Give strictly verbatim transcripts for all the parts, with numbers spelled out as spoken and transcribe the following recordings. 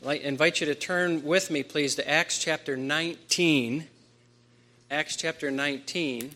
I invite you to turn with me, please, to Acts chapter nineteen. Acts chapter nineteen.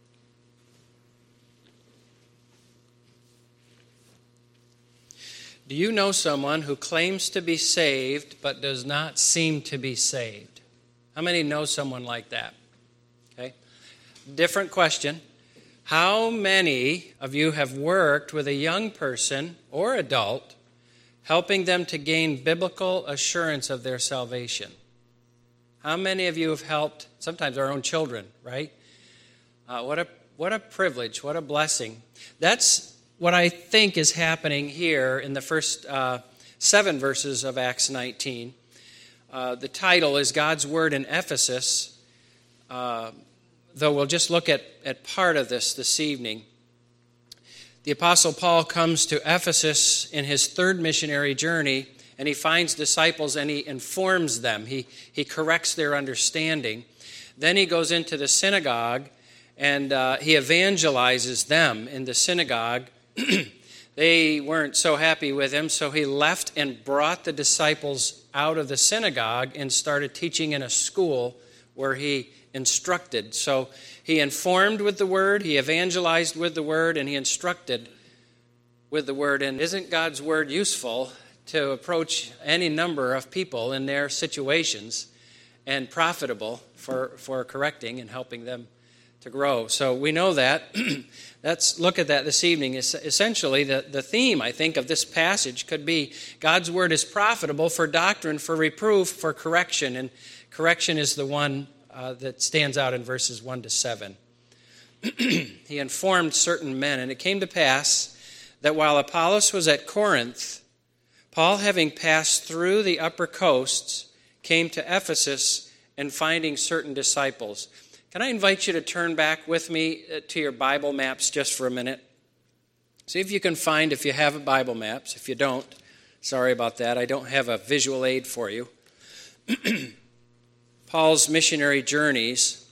Do you know someone who claims to be saved but does not seem to be saved? How many know someone like that? Okay. Different question. How many of you have worked with a young person or adult helping them to gain biblical assurance of their salvation? How many of you have helped, sometimes our own children, right? Uh, what a what a privilege, what a blessing. That's what I think is happening here in the first uh, seven verses of Acts nineteen. Uh, the title is God's Word in Ephesus, uh, though we'll just look at, at part of this this evening. The Apostle Paul comes to Ephesus in his third missionary journey, and he finds disciples and he informs them. He, he corrects their understanding. Then he goes into the synagogue and uh, he evangelizes them in the synagogue. They weren't so happy with him, so he left and brought the disciples out of the synagogue and started teaching in a school where he instructed. So he informed with the word, he evangelized with the word, and he instructed with the word. And isn't God's word useful to approach any number of people in their situations and profitable for, for correcting and helping them to grow? So we know that. Let's look at that this evening. Essentially, the, the theme, I think, of this passage could be God's word is profitable for doctrine, for reproof, for correction. And correction is the one uh, that stands out in verses one to seven. He informed certain men, and it came to pass that while Apollos was at Corinth, Paul, having passed through the upper coasts, came to Ephesus and finding certain disciples. Can I invite you to turn back with me to your Bible maps just for a minute? See if you can find, if you have Bible maps. If you don't, sorry about that. I don't have a visual aid for you. Paul's missionary journeys.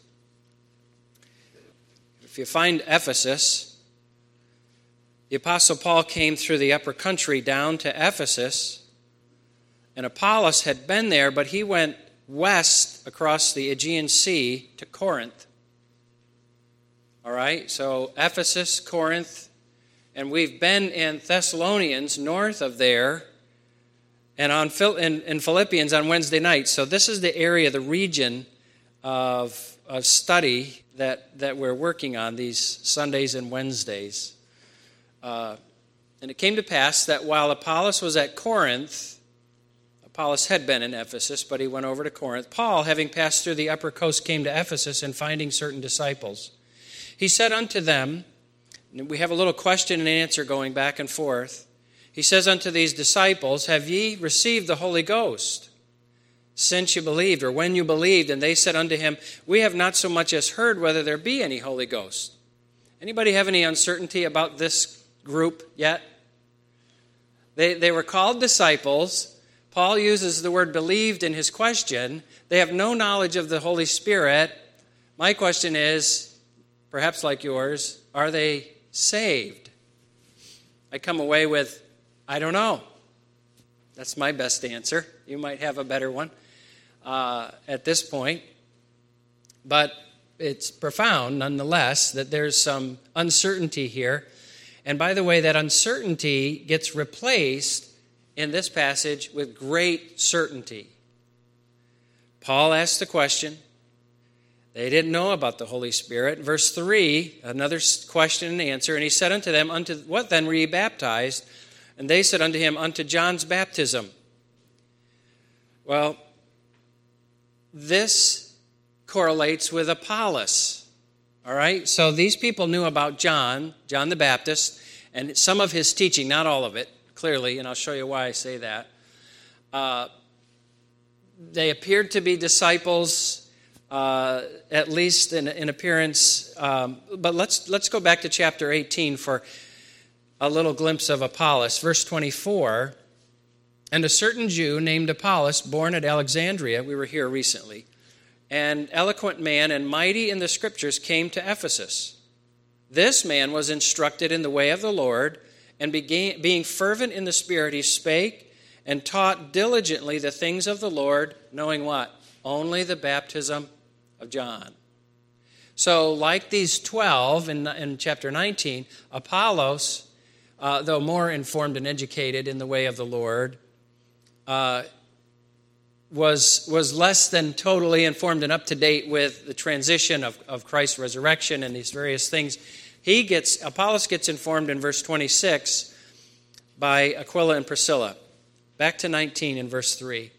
If you find Ephesus, the Apostle Paul came through the upper country down to Ephesus, and Apollos had been there, but he went west across the Aegean Sea to Corinth. All right, so Ephesus, Corinth, and we've been in Thessalonians north of there, and on in, in Philippians on Wednesday night. So this is the area, the region of, of study that, that we're working on these Sundays and Wednesdays. Uh, and it came to pass that while Apollos was at Corinth, Apollos had been in Ephesus, but he went over to Corinth. Paul, having passed through the upper coast, came to Ephesus and finding certain disciples. He said unto them, and we have a little question and answer going back and forth. He says unto these disciples, have ye received the Holy Ghost since you believed, or when you believed? And they said unto him, we have not so much as heard whether there be any Holy Ghost. Anybody have any uncertainty about this group yet? They, they were called disciples. Paul uses the word believed in his question. They have no knowledge of the Holy Spirit. My question is, perhaps like yours, are they saved? I come away with, I don't know. That's my best answer. You might have a better one uh, at this point. But it's profound, nonetheless, that there's some uncertainty here. And by the way, that uncertainty gets replaced in this passage with great certainty. Paul asked the question. They didn't know about the Holy Spirit. Verse three, another question and answer. And he said unto them, unto what then were ye baptized? And they said unto him, unto John's baptism. Well, this correlates with Apollos. All right? So these people knew about John, John the Baptist, and some of his teaching, not all of it, clearly, and I'll show you why I say that. Uh, they appeared to be disciples, uh, at least in, in appearance. Um, but let's let's go back to chapter eighteen for a little glimpse of Apollos. Verse twenty-four, and a certain Jew named Apollos, born at Alexandria, we were here recently, an eloquent man and mighty in the Scriptures, came to Ephesus. This man was instructed in the way of the Lord, and began, being fervent in the Spirit, he spake and taught diligently the things of the Lord, knowing what? Only the baptism of John. So like these twelve in, in chapter nineteen, Apollos, uh, though more informed and educated in the way of the Lord, uh, was, was less than totally informed and up to date with the transition of, of Christ's resurrection and these various things. He gets, Apollos gets informed in verse twenty-six by Aquila and Priscilla. Back to nineteen in verse three.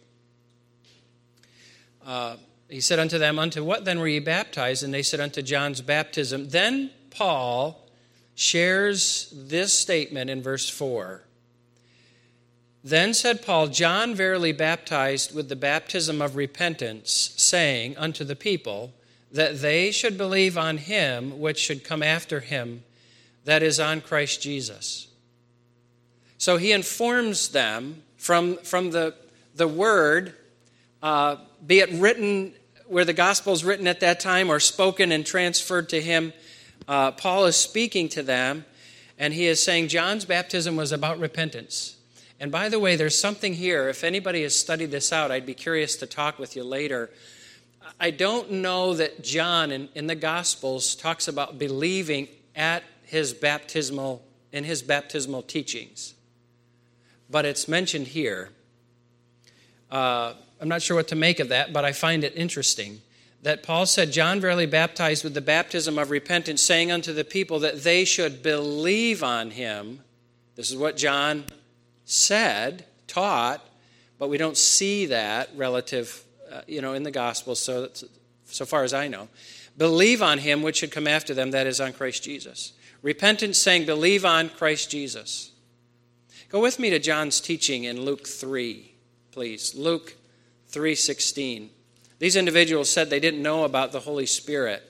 Uh, he said unto them, unto what then were ye baptized? And they said, unto John's baptism. Then Paul shares this statement in verse four. Then said Paul, John verily baptized with the baptism of repentance, saying unto the people, that they should believe on him which should come after him, that is, on Christ Jesus. So he informs them from, from the, the word, uh, be it written where the gospel is written at that time or spoken and transferred to him. Uh, Paul is speaking to them, and he is saying John's baptism was about repentance. And by the way, there's something here. If anybody has studied this out, I'd be curious to talk with you later. I don't know that John in, in the Gospels talks about believing at his baptismal, in his baptismal teachings. But it's mentioned here. Uh, I'm not sure what to make of that, but I find it interesting that Paul said, John verily baptized with the baptism of repentance, saying unto the people that they should believe on him. This is what John said, taught, but we don't see that relative, uh, you know, in the gospel, so, so far as I know. Believe on him which should come after them, that is, on Christ Jesus. Repentance saying, believe on Christ Jesus. Go with me to John's teaching in Luke three, please. Luke three sixteen. These individuals said they didn't know about the Holy Spirit.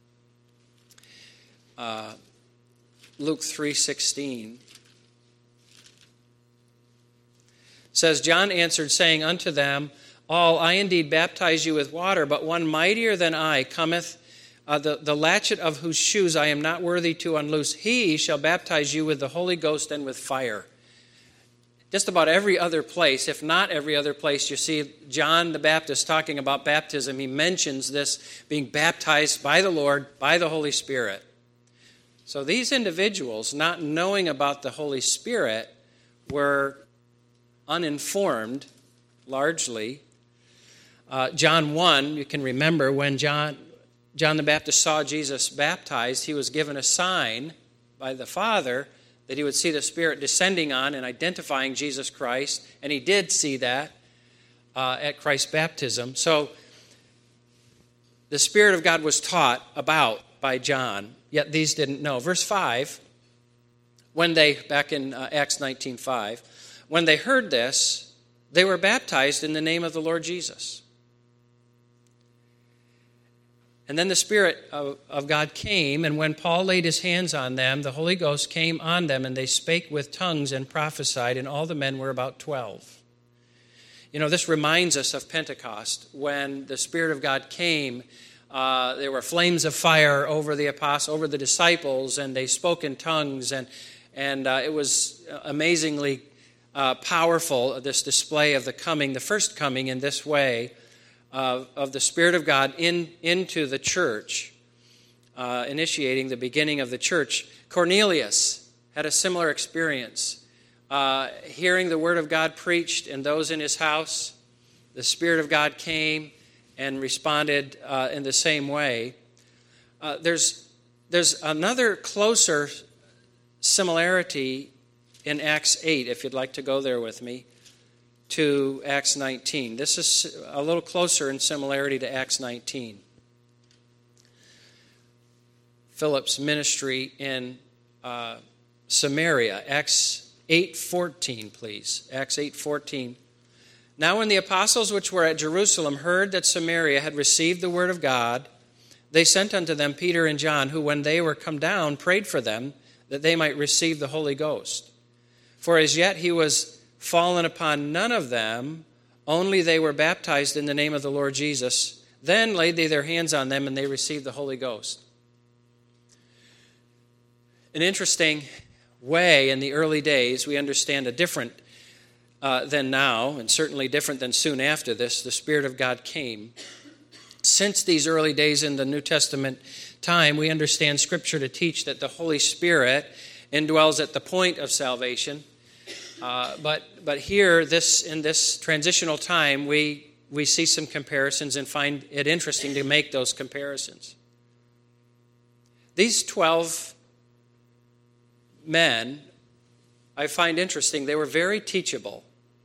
Uh, Luke three sixteen says, John answered, saying unto them all, I indeed baptize you with water, but one mightier than I cometh, uh, the, the latchet of whose shoes I am not worthy to unloose. He shall baptize you with the Holy Ghost and with fire. Just about every other place, if not every other place, you see John the Baptist talking about baptism. He mentions this being baptized by the Lord, by the Holy Spirit. So these individuals, not knowing about the Holy Spirit, were uninformed, largely. Uh, John one, you can remember when John, John the Baptist saw Jesus baptized, he was given a sign by the Father that he would see the Spirit descending on and identifying Jesus Christ, and he did see that uh, at Christ's baptism. So the Spirit of God was taught about by John, yet these didn't know. Verse five, when they, back in uh, Acts nineteen five, when they heard this, they were baptized in the name of the Lord Jesus. And then the Spirit of, of God came, and when Paul laid his hands on them, the Holy Ghost came on them, and they spake with tongues and prophesied, and all the men were about twelve. You know, this reminds us of Pentecost. When the Spirit of God came, uh, there were flames of fire over the apostles, over the disciples, and they spoke in tongues, and, and uh, it was amazingly Uh, powerful, this display of the coming, the first coming in this way uh, of the Spirit of God in, into the church, uh, initiating the beginning of the church. Cornelius had a similar experience. Uh, hearing the Word of God preached and those in his house, the Spirit of God came and responded uh, in the same way. Uh, there's, there's another closer similarity in Acts eight, if you'd like to go there with me, to Acts nineteen. This is a little closer in similarity to Acts nineteen. Philip's ministry in uh, Samaria. Acts eight fourteen, please. Acts eight fourteen. Now when the apostles which were at Jerusalem heard that Samaria had received the word of God, they sent unto them Peter and John, who when they were come down prayed for them that they might receive the Holy Ghost. For as yet he was fallen upon none of them, only they were baptized in the name of the Lord Jesus. Then laid they their hands on them, and they received the Holy Ghost. An interesting way in the early days, we understand a different uh, than now, and certainly different than soon after this, the Spirit of God came. Since these early days in the New Testament time, we understand Scripture to teach that the Holy Spirit indwells at the point of salvation. Uh, but but here, this in this transitional time, we we see some comparisons and find it interesting to make those comparisons. These twelve men, I find interesting. They were very teachable.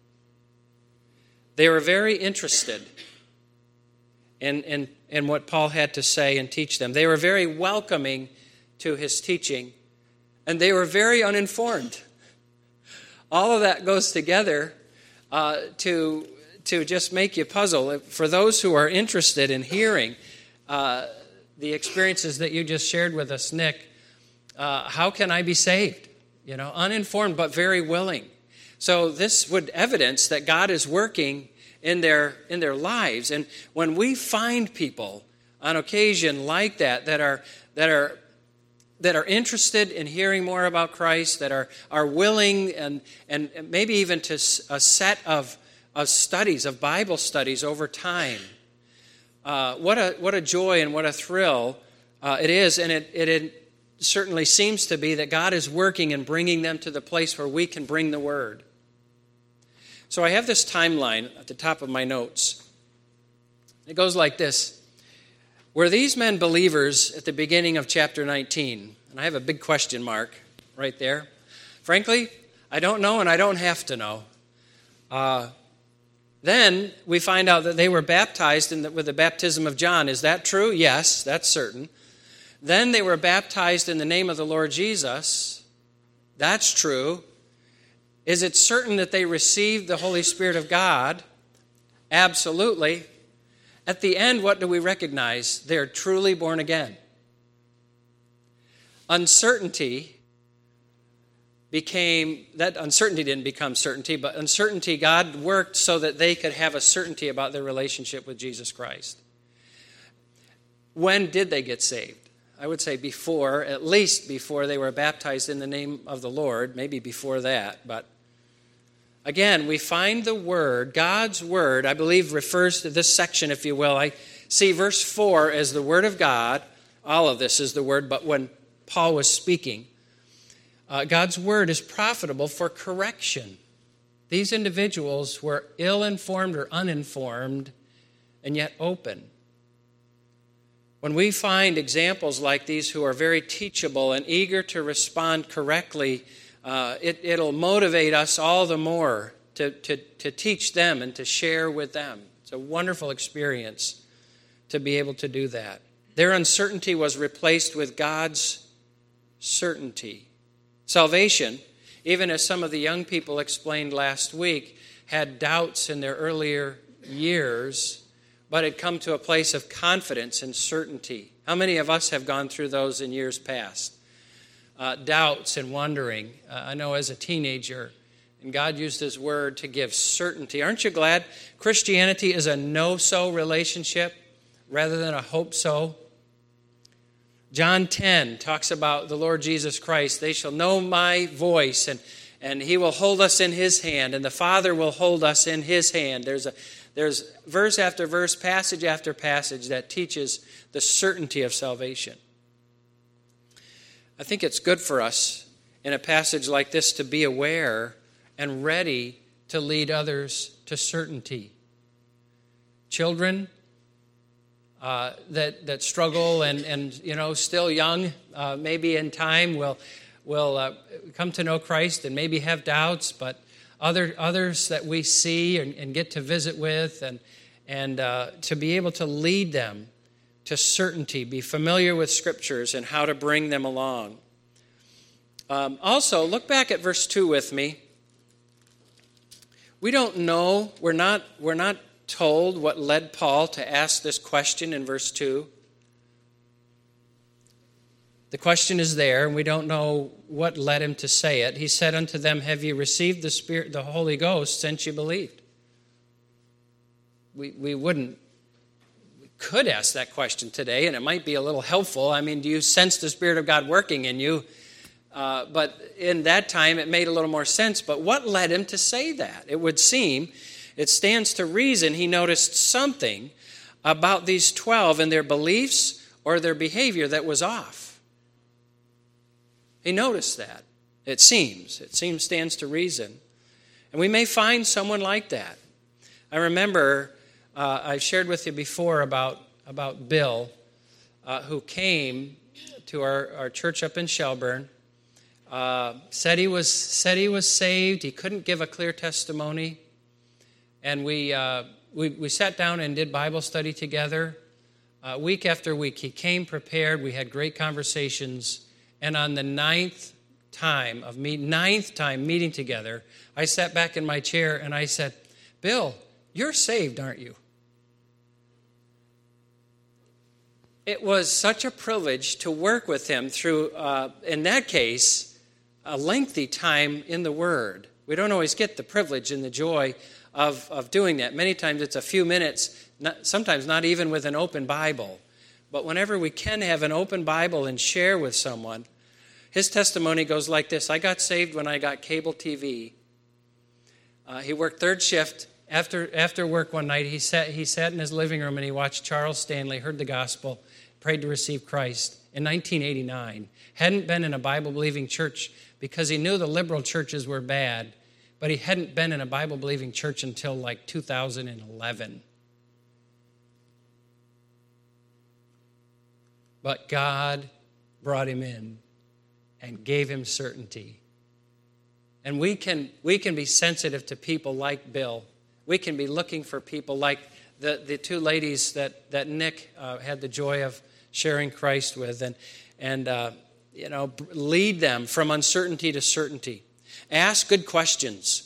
They were very interested in, in, in what Paul had to say and teach them. They were very welcoming to his teaching, and they were very uninformed. All of that goes together uh, to, to just make you puzzle. For those who are interested in hearing uh, the experiences that you just shared with us, Nick, uh, how can I be saved? You know, uninformed but very willing. So this would evidence that God is working in their in their lives. And when we find people on occasion like that, that are that are that are interested in hearing more about Christ, that are are willing and and maybe even to a set of of studies, of Bible studies over time. Uh, what a what a joy and what a thrill uh, it is, and it, it it certainly seems to be that God is working and bringing them to the place where we can bring the Word. So I have this timeline at the top of my notes. It goes like this. Were these men believers at the beginning of chapter nineteen? And I have a big question mark right there. Frankly, I don't know and I don't have to know. Uh, then we find out that they were baptized in the, with the baptism of John. Is that true? Yes, that's certain. Then they were baptized in the name of the Lord Jesus. That's true. Is it certain that they received the Holy Spirit of God? Absolutely. At the end, what do we recognize? They're truly born again. Uncertainty became, that uncertainty didn't become certainty, but uncertainty, God worked so that they could have a certainty about their relationship with Jesus Christ. When did they get saved? I would say before, at least before they were baptized in the name of the Lord, maybe before that. But again, we find the Word, God's Word, I believe refers to this section, if you will. I see verse four as the Word of God. All of this is the Word, but when Paul was speaking, uh, God's Word is profitable for correction. These individuals were ill-informed or uninformed, and yet open. When we find examples like these who are very teachable and eager to respond correctly, uh, it, it'll motivate us all the more to, to, to teach them and to share with them. It's a wonderful experience to be able to do that. Their uncertainty was replaced with God's certainty. Salvation, even as some of the young people explained last week, had doubts in their earlier years, but had come to a place of confidence and certainty. How many of us have gone through those in years past? Uh, doubts and wondering. Uh, I know as a teenager, and God used His Word to give certainty. Aren't you glad Christianity is a know-so relationship rather than a hope-so? John ten talks about the Lord Jesus Christ. They shall know my voice, and, and He will hold us in His hand, and the Father will hold us in His hand. There's a There's verse after verse, passage after passage that teaches the certainty of salvation. I think it's good for us in a passage like this to be aware and ready to lead others to certainty. Children uh, that that struggle and, and you know still young, uh, maybe in time will will uh, come to know Christ and maybe have doubts, but Other, others that we see and, and get to visit with, and, and uh, to be able to lead them to certainty, be familiar with Scriptures and how to bring them along. Um, also, look back at verse two with me. We don't know, we're not, we're not told what led Paul to ask this question in verse two. The question is there, and we don't know what led him to say it. He said unto them, have you received the Spirit, the Holy Ghost, since you believed? We we wouldn't, we could ask that question today, and it might be a little helpful. I mean, do you sense the Spirit of God working in you? Uh, but in that time, it made a little more sense. But what led him to say that? It would seem, it stands to reason he noticed something about these twelve and their beliefs or their behavior that was off. He noticed that. It seems. It seems stands to reason. And we may find someone like that. I remember uh, I shared with you before about, about Bill, uh, who came to our, our church up in Shelburne. Uh, said he was said he was saved. He couldn't give a clear testimony, and we uh, we, we sat down and did Bible study together, uh, week after week. He came prepared. We had great conversations, and on the ninth time of meet ninth time meeting together, I sat back in my chair and I said, "Bill, you're saved, aren't you?" It was such a privilege to work with him through, uh, in that case, a lengthy time in the Word. We don't always get the privilege and the joy of, of doing that. Many times it's a few minutes, not, sometimes not even with an open Bible. But whenever we can have an open Bible and share with someone, his testimony goes like this. I got saved when I got cable T V. Uh, he worked third shift. After after work one night, he sat, he sat in his living room and he watched Charles Stanley, heard the gospel, prayed to receive Christ in nineteen eighty-nine. Hadn't been in a Bible-believing church because he knew the liberal churches were bad, but he hadn't been in a Bible-believing church until like two thousand eleven. But God brought him in and gave him certainty. And we can we can be sensitive to people like Bill. We can be looking for people like the, the two ladies that, that Nick uh, had the joy of sharing Christ with, and, and uh, you know, lead them from uncertainty to certainty. Ask good questions.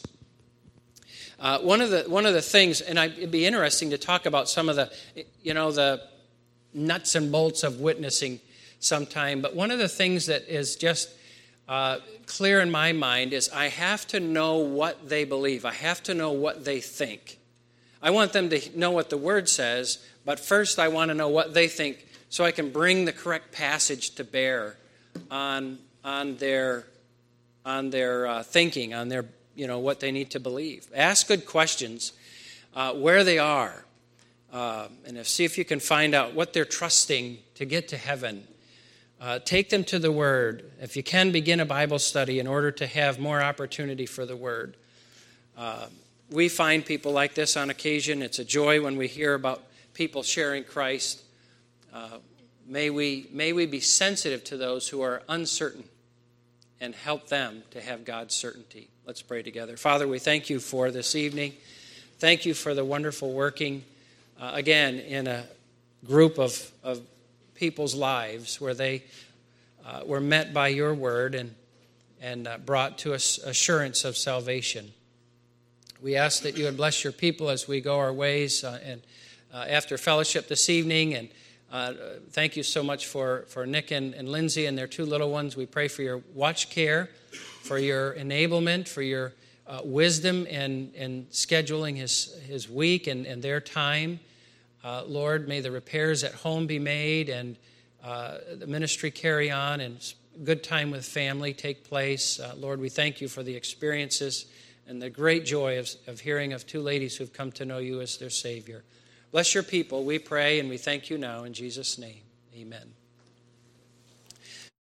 Uh, one of the one of the things, and I, it'd be interesting to talk about some of the, you know, the nuts and bolts of witnessing sometime, but one of the things that is just uh, clear in my mind is I have to know what they believe. I have to know what they think. I want them to know what the Word says, but first I want to know what they think so I can bring the correct passage to bear on on their on their uh, thinking, on their, you know, what they need to believe. Ask good questions, uh, where they are, uh, and if, see if you can find out what they're trusting to get to heaven. Uh, take them to the Word. If you can, begin a Bible study in order to have more opportunity for the Word. Uh, we find people like this on occasion. It's a joy when we hear about people sharing Christ. Uh, may we may we be sensitive to those who are uncertain and help them to have God's certainty. Let's pray together. Father, we thank you for this evening. Thank you for the wonderful working, uh, again, in a group of, of people's lives where they uh, were met by your word and, and uh, brought to us assurance of salvation. We ask that you would bless your people as we go our ways uh, and uh, after fellowship this evening. And uh, thank you so much for, for Nick and, and Lindsay and their two little ones. We pray for your watch care, for your enablement, for your uh, wisdom in, in scheduling his, his week and, and their time. Uh, Lord, may the repairs at home be made and uh, the ministry carry on and good time with family take place. Uh, Lord, we thank you for the experiences and the great joy of, of hearing of two ladies who've come to know you as their Savior. Bless your people, we pray, and we thank you now in Jesus' name. Amen.